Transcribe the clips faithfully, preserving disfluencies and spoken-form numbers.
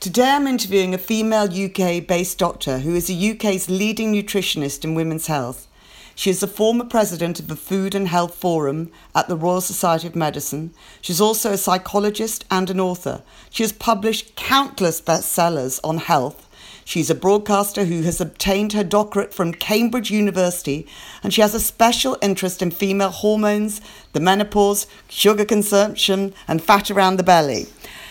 Today I'm interviewing a female U K-based doctor who is the U K's leading nutritionist in women's health. She is the former president of the Food and Health Forum at the Royal Society of Medicine. She's also a psychologist and an author. She has published countless bestsellers on health. She's a broadcaster who has obtained her doctorate from Cambridge University, and she has a special interest in female hormones, the menopause, sugar consumption, and fat around the belly.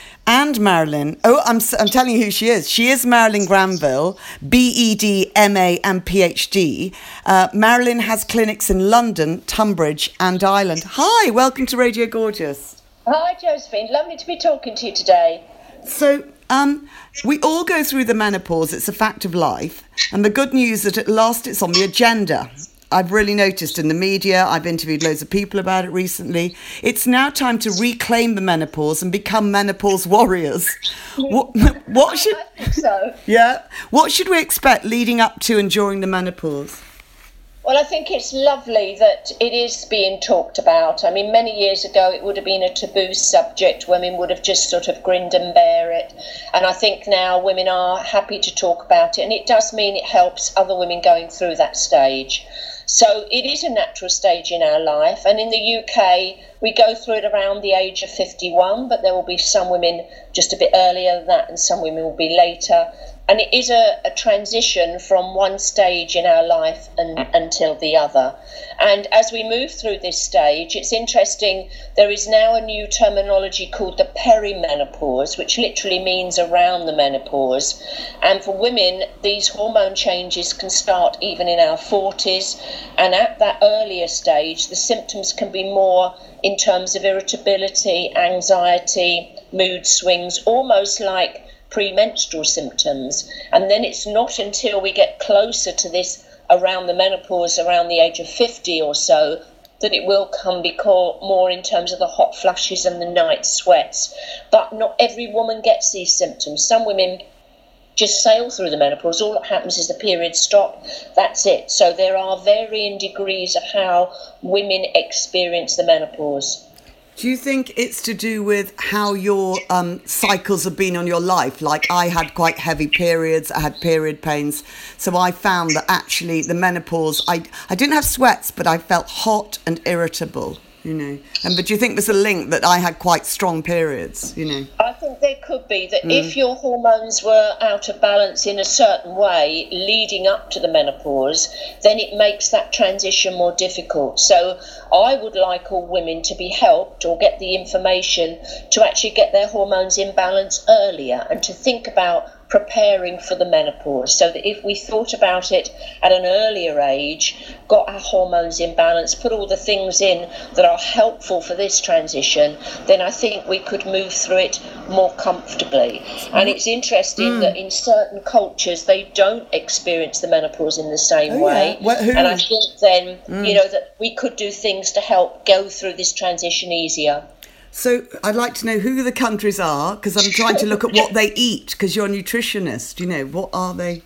And Marilyn, oh, I'm, I'm telling you who she is. She is Marilyn Granville, B E D, M A and P H D. Uh, Marilyn has clinics in London, Tunbridge and Ireland. Hi, welcome to Radio Gorgeous. Hi, Josephine. Lovely to be talking to you today. So, um, we all go through the menopause. It's a fact of life. And the good news is that at last it's on the agenda. I've really noticed in the media, I've interviewed loads of people about it recently. It's now time to reclaim the menopause and become menopause warriors. What, what should, I think so. Yeah. What should we expect leading up to and during the menopause? Well, I think it's lovely that it is being talked about. I mean, many years ago, it would have been a taboo subject. Women would have just sort of grinned and bear it. And I think now women are happy to talk about it. And it does mean it helps other women going through that stage. So it is a natural stage in our life. And in the U K, we go through it around the age of fifty-one, but there will be some women just a bit earlier than that and some women will be later. And it is a, a transition from one stage in our life and, until the other. And as we move through this stage, it's interesting, there is now a new terminology called the perimenopause, which literally means around the menopause. And for women, these hormone changes can start even in our forties. And at that earlier stage, the symptoms can be more in terms of irritability, anxiety, mood swings, almost like premenstrual symptoms. And then it's not until we get closer to this around the menopause, around the age of fifty or so, that it will come become more in terms of the hot flushes and the night sweats. But not every woman gets these symptoms. Some women just sail through the menopause. All that happens is the periods stop. That's it. So there are varying degrees of how women experience the menopause. Do you think it's to do with how your um, cycles have been on your life? Like I had quite heavy periods, I had period pains. So I found that actually the menopause, I, I didn't have sweats, but I felt hot and irritable, you know. And but do you think there's a link that I had quite strong periods, you know? I think there could be that Mm. if your hormones were out of balance in a certain way leading up to the menopause, then it makes that transition more difficult. So I would like all women to be helped or get the information to actually get their hormones in balance earlier and to think about preparing for the menopause, so that if we thought about it at an earlier age, got our hormones in balance, put all the things in that are helpful for this transition, then I think we could move through it more comfortably. And it's interesting Mm. that in certain cultures they don't experience the menopause in the same Oh, way. yeah. What- who- And I think then, Mm. you know, that we could do things to help go through this transition easier. So I'd like to know who the countries are, because I'm trying to look at what they eat, because you're a nutritionist, you know, what are they?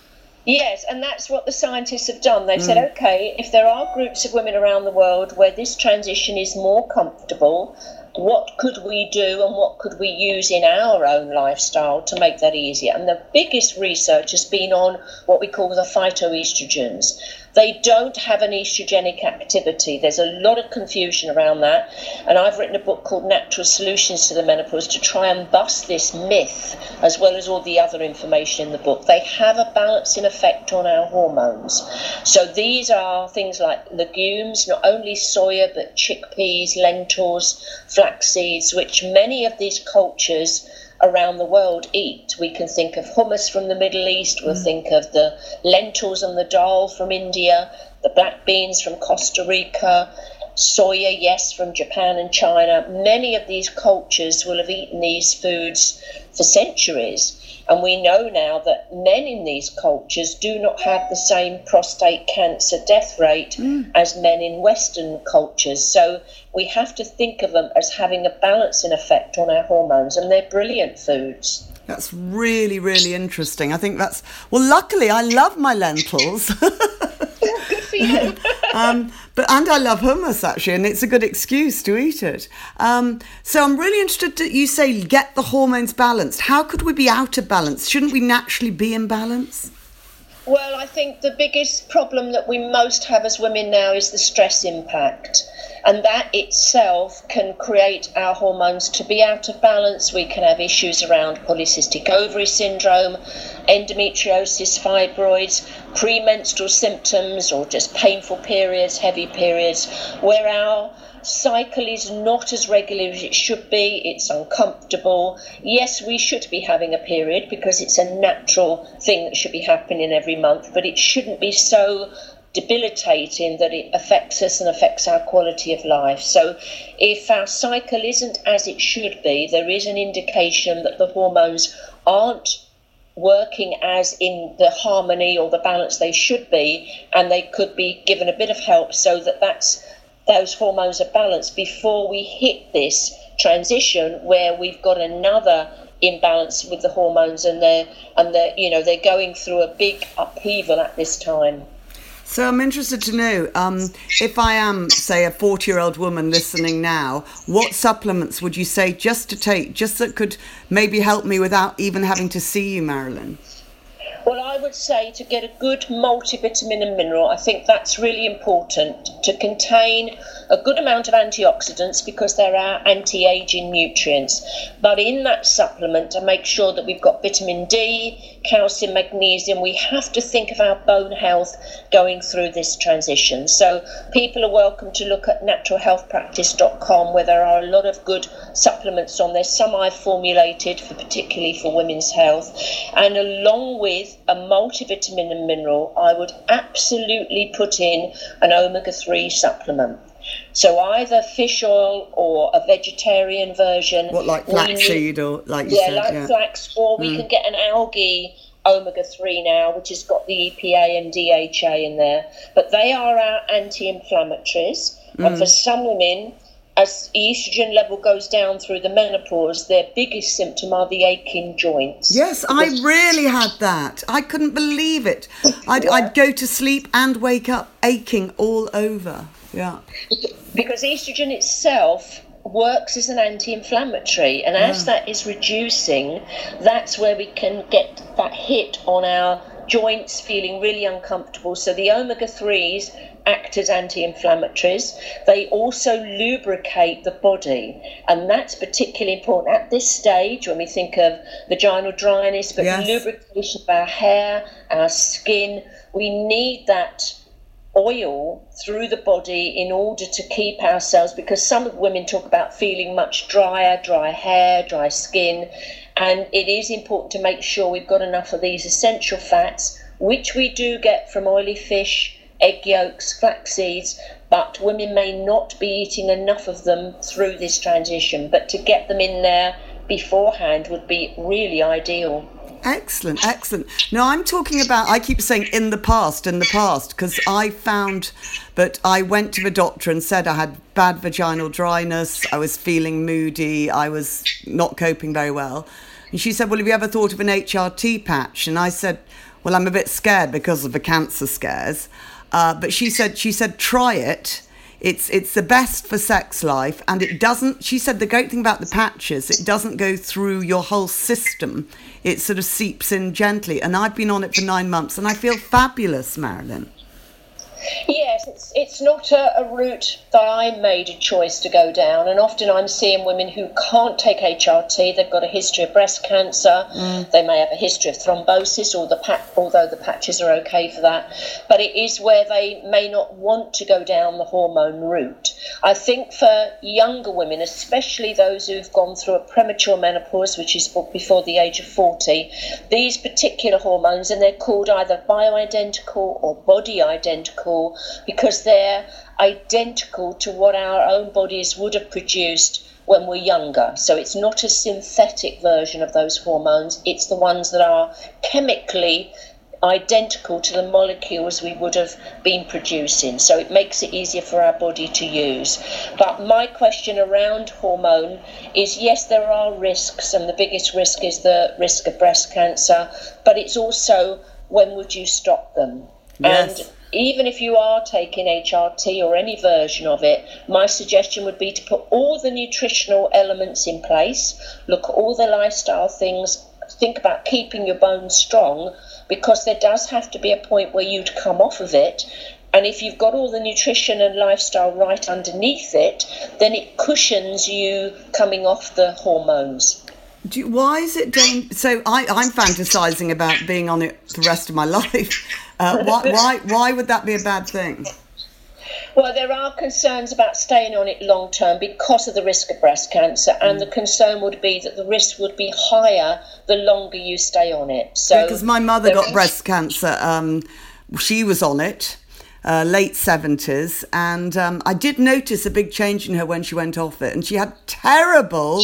Yes, and that's what the scientists have done. They've said, okay, if there are groups of women around the world where this transition is more comfortable, what could we do and what could we use in our own lifestyle to make that easier? And the biggest research has been on what we call the phytoestrogens. They don't have an estrogenic activity. There's a lot of confusion around that. And I've written a book called Natural Solutions to the Menopause to try and bust this myth, as well as all the other information in the book. They have a balancing effect on our hormones. So these are things like legumes, not only soya, but chickpeas, lentils, flax seeds, which many of these cultures around the world eat. We can think of hummus from the Middle East, we'll mm. think of the lentils and the dal from India, the black beans from Costa Rica, soya, yes, from Japan and China. Many of these cultures will have eaten these foods for centuries. And we know now that men in these cultures do not have the same prostate cancer death rate mm. as men in Western cultures. So we have to think of them as having a balancing effect on our hormones, and they're brilliant foods. That's really, really interesting. I think that's, well, luckily I love my lentils. Good for you. um, but and I love hummus actually, and it's a good excuse to eat it. Um, so I'm really interested that you say get the hormones balanced. How could we be out of balance? Shouldn't we naturally be in balance? Well, I think the biggest problem that we most have as women now is the stress impact. And that itself can create our hormones to be out of balance. We can have issues around polycystic ovary syndrome, endometriosis, fibroids, premenstrual symptoms, or just painful periods, heavy periods, where our cycle is not as regular as it should be. It's uncomfortable. Yes, we should be having a period because it's a natural thing that should be happening every month, but it shouldn't be so debilitating that it affects us and affects our quality of life. So if our cycle isn't as it should be, there is an indication that the hormones aren't working as in the harmony or the balance they should be, and they could be given a bit of help so that that's those hormones are balanced before we hit this transition where we've got another imbalance with the hormones, and they're and they're you know they're going through a big upheaval at this time. So I'm interested to know, um, if I am, say, a forty-year-old woman listening now, what supplements would you say just to take, just that could maybe help me without even having to see you, Marilyn? Well, I would say to get a good multivitamin and mineral, I think that's really important, to contain a good amount of antioxidants because they're our anti-aging nutrients. But in that supplement, to make sure that we've got vitamin D, calcium, magnesium. We have to think of our bone health going through this transition. So people are welcome to look at natural health practice dot com, where there are a lot of good supplements on there. Some I've formulated for particularly for women's health. And along with a multivitamin and mineral, I would absolutely put in an omega three supplement. So either fish oil or a vegetarian version. What, like flaxseed or like you yeah, said? like yeah, like flax, or we mm. can get an algae omega three now, which has got the E P A and D H A in there. But they are our anti-inflammatories. Mm. And for some women, as the estrogen level goes down through the menopause, their biggest symptom are the aching joints. Yes, I really had that. I couldn't believe it. I'd, yeah. I'd go to sleep and wake up aching all over. Yeah. Because estrogen itself works as an anti-inflammatory, and as yeah. that is reducing, that's where we can get that hit on our joints feeling really uncomfortable. So the omega threes act as anti-inflammatories. They also lubricate the body, and that's particularly important at this stage when we think of vaginal dryness, but yes. lubrication of our hair, our skin. We need that oil through the body in order to keep ourselves, because some women talk about feeling much drier, dry hair, dry skin, and it is important to make sure we've got enough of these essential fats, which we do get from oily fish, egg yolks, flax seeds, but women may not be eating enough of them through this transition. But to get them in there beforehand would be really ideal. Excellent, excellent. Now, I'm talking about, I keep saying in the past, in the past, because I found that I went to the doctor and said I had bad vaginal dryness, I was feeling moody, I was not coping very well. And she said, well, have you ever thought of an H R T patch? And I said, well, I'm a bit scared because of the cancer scares. Uh, but she said, she said, try it. It's it's the best for sex life, and it doesn't, she said the great thing about the patches, it doesn't go through your whole system. It sort of seeps in gently. And I've been on it for nine months and I feel fabulous, Marilyn. Yes, it's it's not a, a route that I made a choice to go down, and often I'm seeing women who can't take H R T. They've got a history of breast cancer, mm. they may have a history of thrombosis, or the pat, although the patches are okay for that, but it is where they may not want to go down the hormone route. I think for younger women, especially those who've gone through a premature menopause, which is before the age of forty, these particular hormones, and they're called either bioidentical or body identical, because they're identical to what our own bodies would have produced when we're younger. So it's not a synthetic version of those hormones, it's the ones that are chemically identical to the molecules we would have been producing. So it makes it easier for our body to use. But my question around hormone is, yes, there are risks, and the biggest risk is the risk of breast cancer, but it's also, when would you stop them? Yes. And even if you are taking H R T or any version of it, my suggestion would be to put all the nutritional elements in place, look at all the lifestyle things, think about keeping your bones strong, because there does have to be a point where you'd come off of it. And if you've got all the nutrition and lifestyle right underneath it, then it cushions you coming off the hormones. Do you, why is it dan- so I, I'm fantasizing about being on it the rest of my life. Uh, why, why, why would that be a bad thing? Well, there are concerns about staying on it long term because of the risk of breast cancer, and mm. the concern would be that the risk would be higher the longer you stay on it. So, because yeah, my mother got is- breast cancer, um, she was on it. Uh, late seventies, and um, I did notice a big change in her when she went off it, and she had terrible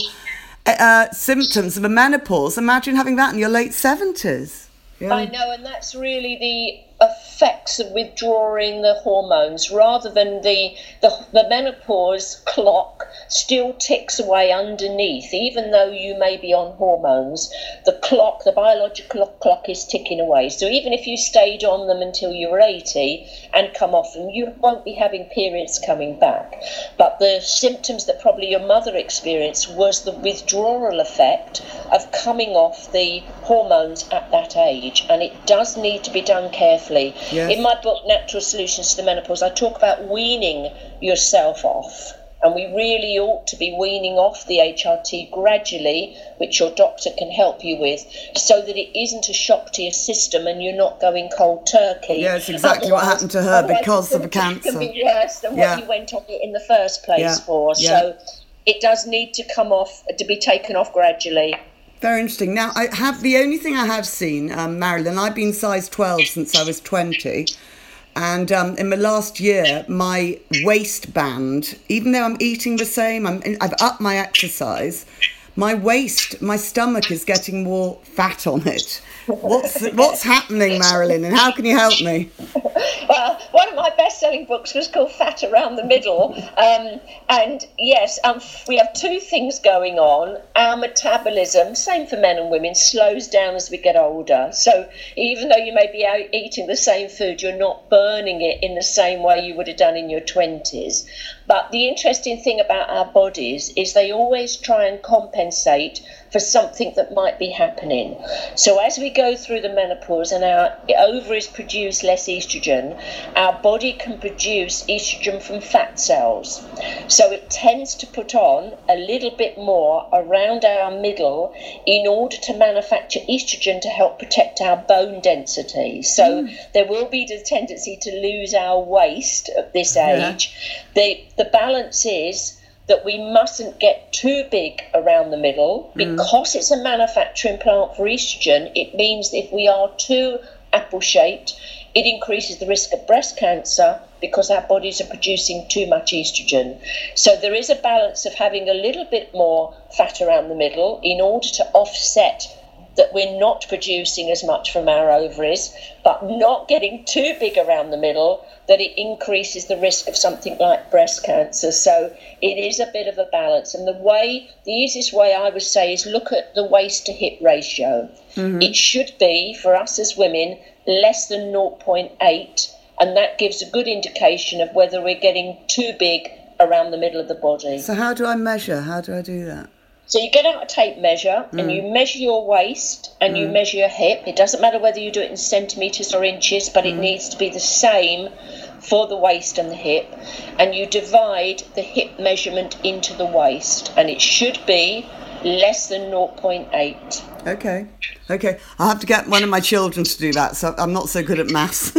uh, symptoms of a menopause. Imagine having that in your late seventies. Yeah. I know, and that's really the effects of withdrawing the hormones, rather than the, the the menopause clock still ticks away underneath. Even though you may be on hormones, the clock, the biological clock is ticking away. So even if you stayed on them until you were eighty and come off them, you won't be having periods coming back. But the symptoms that probably your mother experienced was the withdrawal effect of coming off the hormones at that age, and it does need to be done carefully. Yes. In my book, Natural Solutions to the Menopause, I talk about weaning yourself off. And we really ought to be weaning off the H R T gradually, which your doctor can help you with, so that it isn't a shock to your system and you're not going cold turkey. Yeah, it's exactly otherwise, what happened to her because of a cancer. It can be worse than yeah. what you went on it in the first place yeah. for. Yeah. So it does need to come off, to be taken off gradually. Very interesting. Now, I have the only thing I have seen, um, Marilyn, I've been size twelve since I was twenty. And um, in the last year, my waistband, even though I'm eating the same, I'm, I've upped my exercise, my waist, my stomach is getting more fat on it. What's what's happening, Marilyn, and how can you help me? Well, one of my best-selling books was called Fat Around the Middle, um, and yes, um, we have two things going on. Our metabolism, same for men and women, slows down as we get older. So even though you may be out eating the same food, you're not burning it in the same way you would have done in your twenties. But the interesting thing about our bodies is they always try and compensate for something that might be happening. So as we go through the menopause and our ovaries produce less estrogen, our body can produce estrogen from fat cells. So it tends to put on a little bit more around our middle in order to manufacture estrogen to help protect our bone density. So mm. there will be the tendency to lose our waist at this age. Yeah. The, the balance is that we mustn't get too big around the middle. Because mm. it's a manufacturing plant for estrogen, it means that if we are too apple-shaped, it increases the risk of breast cancer because our bodies are producing too much estrogen. So there is a balance of having a little bit more fat around the middle in order to offset that we're not producing as much from our ovaries, but not getting too big around the middle that it increases the risk of something like breast cancer. So it is a bit of a balance. And the way, the easiest way I would say is look at the waist to hip ratio. Mm-hmm. It should be, for us as women, less than zero point eight, and that gives a good indication of whether we're getting too big around the middle of the body. So how do I measure? How do I do that? So you get out a tape measure mm. and you measure your waist and mm. you measure your hip. It doesn't matter whether you do it in centimetres or inches, but mm. it needs to be the same for the waist and the hip. And you divide the hip measurement into the waist, and it should be less than zero point eight. Okay. Okay. I'll have to get one of my children to do that, so I'm not so good at maths.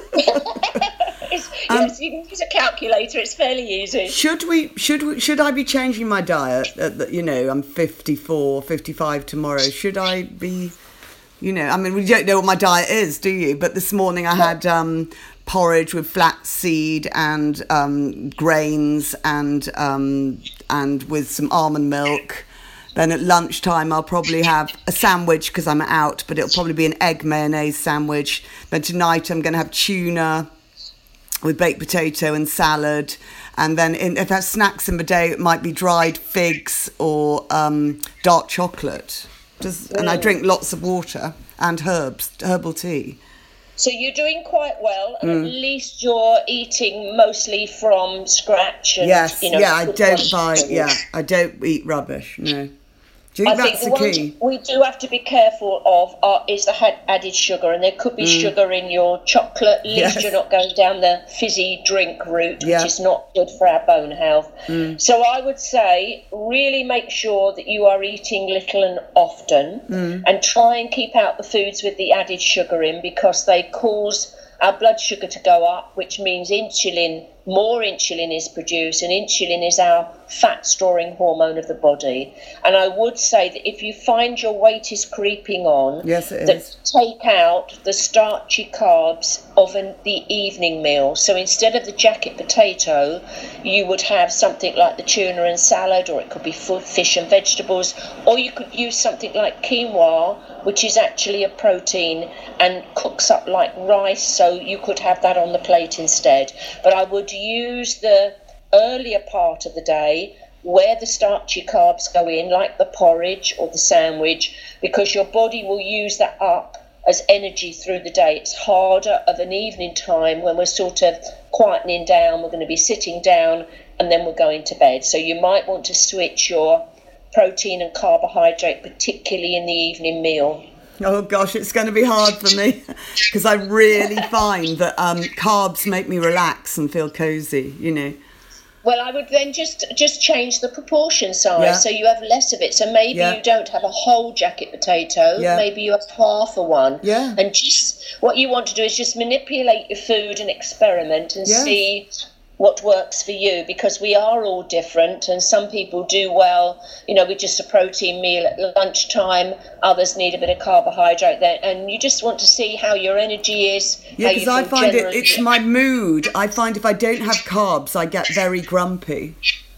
Um, yes, you can use a calculator. It's fairly easy. Should we? Should we? Should I be changing my diet? At the, you know, I'm fifty-four, fifty-five tomorrow. Should I be? You know, I mean, we don't know what my diet is, do you? But this morning I had um, porridge with flaxseed and um, grains and um, and with some almond milk. Then at lunchtime I'll probably have a sandwich because I'm out, but it'll probably be an egg mayonnaise sandwich. Then tonight I'm going to have tuna with baked potato and salad, and then in, if I have snacks in the day, it might be dried figs or um, dark chocolate. Just, and I drink lots of water and herbs, herbal tea. So you're doing quite well, and mm. at least you're eating mostly from scratch. And, yes, you know, yeah, I don't buy, yeah, I don't eat rubbish, no. Do you think I that's think the, the key? We do have to be careful of are, is the added sugar, and there could be mm. sugar in your chocolate. At least yes. you're not going down the fizzy drink route, yeah. which is not good for our bone health. Mm. So I would say really make sure that you are eating little and often, mm. and try and keep out the foods with the added sugar in, because they cause our blood sugar to go up, which means insulin, more insulin is produced, and insulin is our fat storing hormone of the body. And I would say that if you find your weight is creeping on, yes, it that is. take out the starchy carbs of an, the evening meal. So instead of the jacket potato, you would have something like the tuna and salad, or it could be fish and vegetables, or you could use something like quinoa, which is actually a protein and cooks up like rice, so you could have that on the plate instead. But I would use the earlier part of the day where the starchy carbs go in, like the porridge or the sandwich, because your body will use that up as energy through the day. It's harder of an evening time when we're sort of quietening down, we're going to be sitting down, and then we're going to bed. So you might want to switch your protein and carbohydrate, particularly in the evening meal. Oh gosh, it's going to be hard for me, because I really find that um, carbs make me relax and feel cozy, you know. Well, I would then just just change the proportion size, yeah. so you have less of it. So maybe yeah. you don't have a whole jacket potato, yeah. maybe you have half a one. Yeah. And just what you want to do is just manipulate your food and experiment and yes. see what works for you, because we are all different, and some people do well, you know, with just a protein meal at lunchtime, others need a bit of carbohydrate there, and you just want to see how your energy is. Yeah, because I find it, it's my mood. I find if I don't have carbs, I get very grumpy.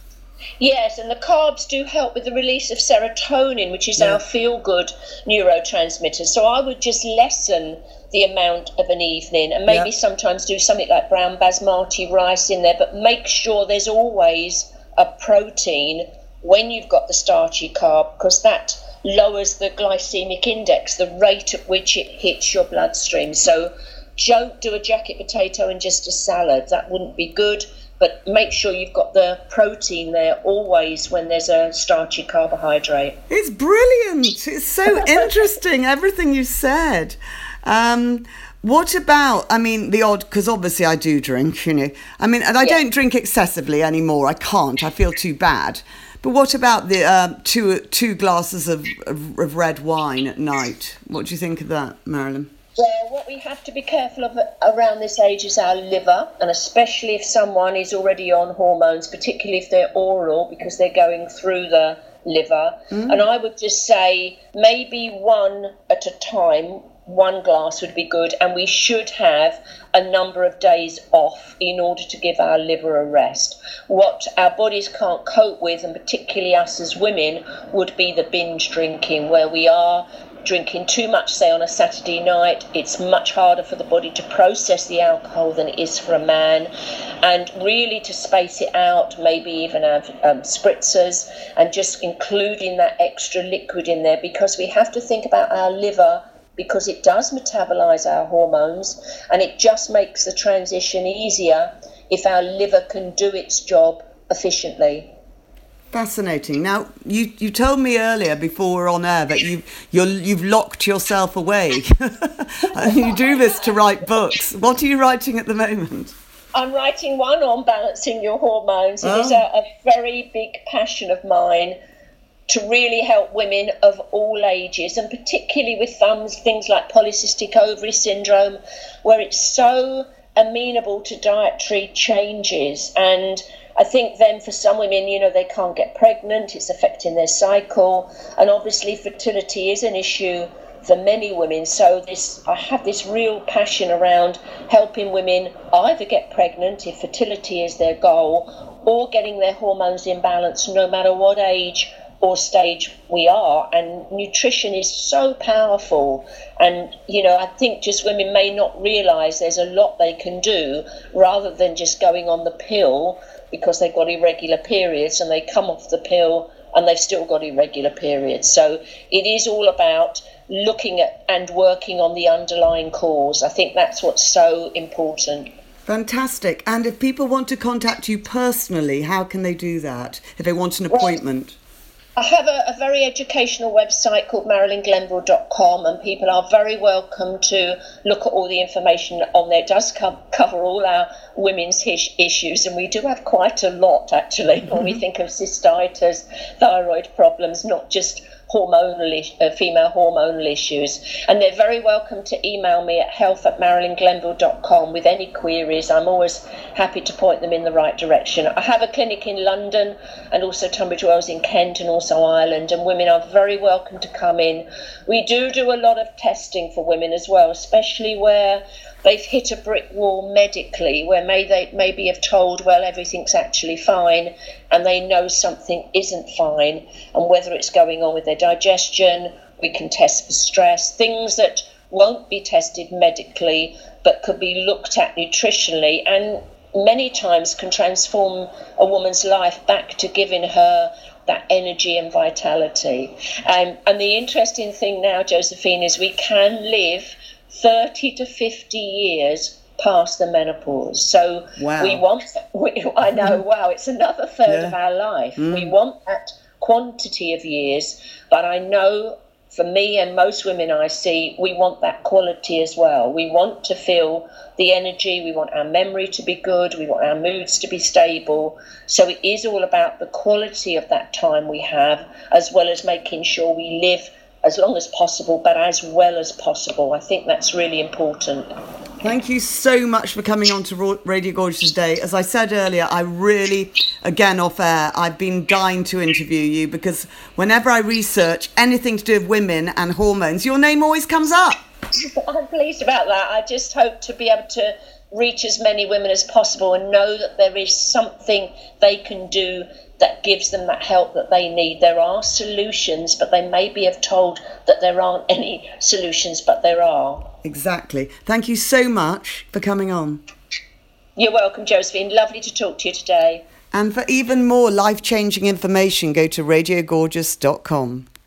Yes, and the carbs do help with the release of serotonin, which is yeah. our feel-good neurotransmitter. So I would just lessen the amount of an evening, and maybe yeah. sometimes do something like brown basmati rice in there, but make sure there's always a protein when you've got the starchy carb, because that lowers the glycemic index, the rate at which it hits your bloodstream. So don't do a jacket potato and just a salad. That wouldn't be good. But make sure you've got the protein there always when there's a starchy carbohydrate. It's brilliant. It's so interesting, everything you said. Um, what about, I mean, the odd, because obviously I do drink, you know. I mean, and I yeah. don't drink excessively anymore. I can't. I feel too bad. But what about the uh, two two glasses of, of, of red wine at night? What do you think of that, Marilyn? Well, what we have to be careful of around this age is our liver, and especially if someone is already on hormones, particularly if they're oral, because they're going through the liver. Mm. And I would just say maybe one at a time, one glass would be good, and we should have a number of days off in order to give our liver a rest. What our bodies can't cope with, and particularly us as women, would be the binge drinking, where we are drinking too much, say on a Saturday night. It's much harder for the body to process the alcohol than it is for a man, and really to space it out, maybe even have um, spritzers, and just including that extra liquid in there, because we have to think about our liver, because it does metabolize our hormones, and it just makes the transition easier if our liver can do its job efficiently. Fascinating. Now, you, you told me earlier before we're on air that you you're, you've locked yourself away. You do this to write books. What are you writing at the moment? I'm writing one on balancing your hormones. It oh. is a, a very big passion of mine to really help women of all ages, and particularly with um, things like polycystic ovary syndrome, where it's so amenable to dietary changes. And I think then for some women, you know, they can't get pregnant, it's affecting their cycle, and obviously fertility is an issue for many women. So this, I have this real passion around helping women either get pregnant if fertility is their goal, or getting their hormones in balance no matter what age or stage we are. And nutrition is so powerful, and you know, I think just women may not realise there's a lot they can do rather than just going on the pill because they've got irregular periods, and they come off the pill and they've still got irregular periods. So it is all about looking at and working on the underlying cause. I think that's what's so important. Fantastic. And if people want to contact you personally, how can they do that if they want an appointment? Well, I have a, a very educational website called marilyn glenville dot com, and people are very welcome to look at all the information on there. It does co- cover all our women's his- issues, and we do have quite a lot, actually, when we think of cystitis, thyroid problems, not just hormonal uh, female hormonal issues. And they're very welcome to email me at health at marilyn glenville dot com with any queries. I'm always happy to point them in the right direction. I have a clinic in London and also Tunbridge Wells in Kent and also Ireland, and women are very welcome to come in. We do do a lot of testing for women as well, especially where they've hit a brick wall medically, where may they maybe have told, well, everything's actually fine, and they know something isn't fine, and whether it's going on with their digestion, we can test for stress, things that won't be tested medically, but could be looked at nutritionally, and many times can transform a woman's life back to giving her that energy and vitality. Um, and the interesting thing now, Josephine, is we can live thirty to fifty years past the menopause. So wow. we want, we, I know, wow, it's another third yeah. of our life. Mm. We want that quantity of years, but I know for me and most women I see, we want that quality as well. We want to feel the energy, we want our memory to be good, we want our moods to be stable. So it is all about the quality of that time we have, as well as making sure we live as long as possible, but as well as possible. I think that's really important. Thank you so much for coming on to Radio Gorgeous today. As I said earlier, I really, again off air, I've been dying to interview you because whenever I research anything to do with women and hormones, your name always comes up. I'm pleased about that. I just hope to be able to reach as many women as possible and know that there is something they can do that gives them that help that they need. There are solutions, but they maybe have told that there aren't any solutions, but there are. Exactly. Thank you so much for coming on. You're welcome, Josephine. Lovely to talk to you today. And for even more life-changing information, go to radio gorgeous dot com.